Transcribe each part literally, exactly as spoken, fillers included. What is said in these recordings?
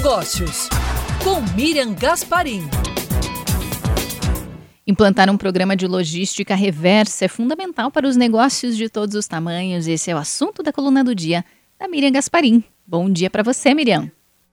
Negócios, com Miriam Gasparim. Implantar um programa de logística reversa é fundamental para os negócios de todos os tamanhos. Esse é o assunto da coluna do dia da Miriam Gasparim. Bom dia para você, Miriam.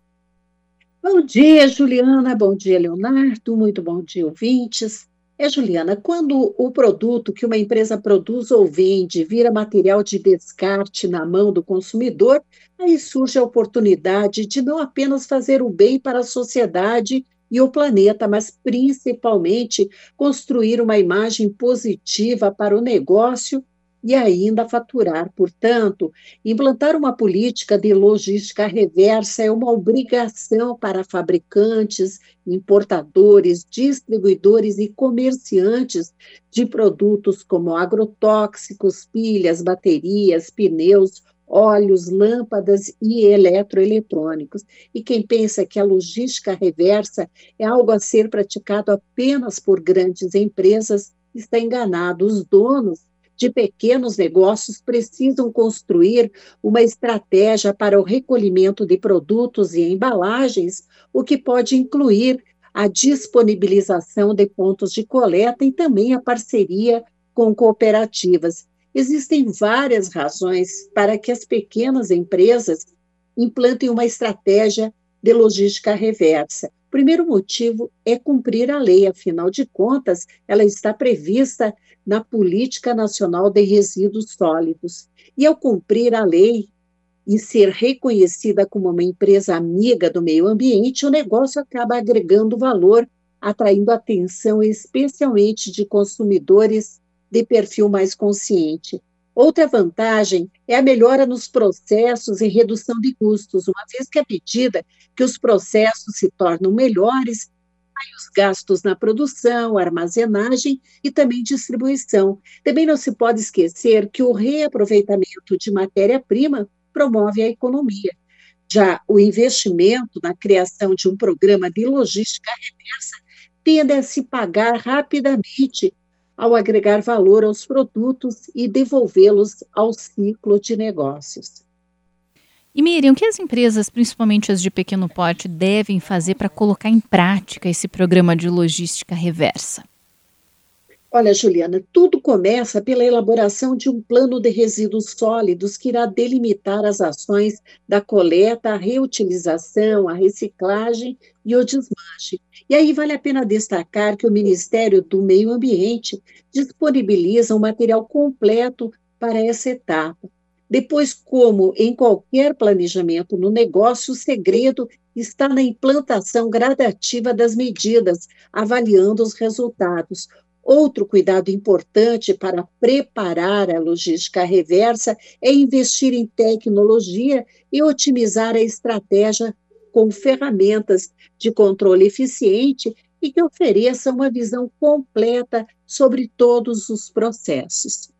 Bom dia, Juliana. Bom dia, Leonardo. Muito bom dia, ouvintes. É, Juliana, quando o produto que uma empresa produz ou vende vira material de descarte na mão do consumidor, aí surge a oportunidade de não apenas fazer o bem para a sociedade e o planeta, mas principalmente construir uma imagem positiva para o negócio e ainda faturar. Portanto, implantar uma política de logística reversa é uma obrigação para fabricantes, importadores, distribuidores e comerciantes de produtos como agrotóxicos, pilhas, baterias, pneus, óleos, lâmpadas e eletroeletrônicos. E quem pensa que a logística reversa é algo a ser praticado apenas por grandes empresas está enganado. Os donos de pequenos negócios precisam construir uma estratégia para o recolhimento de produtos e embalagens, o que pode incluir a disponibilização de pontos de coleta e também a parceria com cooperativas. Existem várias razões para que as pequenas empresas implantem uma estratégia de logística reversa. O primeiro motivo é cumprir a lei, afinal de contas, ela está prevista na Política Nacional de Resíduos Sólidos. E ao cumprir a lei e ser reconhecida como uma empresa amiga do meio ambiente, o negócio acaba agregando valor, atraindo atenção, especialmente de consumidores de perfil mais consciente. Outra vantagem é a melhora nos processos e redução de custos, uma vez que à medida que os processos se tornam melhores, os gastos na produção, armazenagem e também distribuição. Também não se pode esquecer que o reaproveitamento de matéria-prima promove a economia. Já o investimento na criação de um programa de logística reversa tende a se pagar rapidamente ao agregar valor aos produtos e devolvê-los ao ciclo de negócios. E Miriam, o que as empresas, principalmente as de pequeno porte, devem fazer para colocar em prática esse programa de logística reversa? Olha, Juliana, tudo começa pela elaboração de um plano de resíduos sólidos que irá delimitar as ações da coleta, a reutilização, a reciclagem e o desmanche. E aí vale a pena destacar que o Ministério do Meio Ambiente disponibiliza um material completo para essa etapa. Depois, como em qualquer planejamento no negócio, o segredo está na implantação gradativa das medidas, avaliando os resultados. Outro cuidado importante para preparar a logística reversa é investir em tecnologia e otimizar a estratégia com ferramentas de controle eficiente e que ofereçam uma visão completa sobre todos os processos.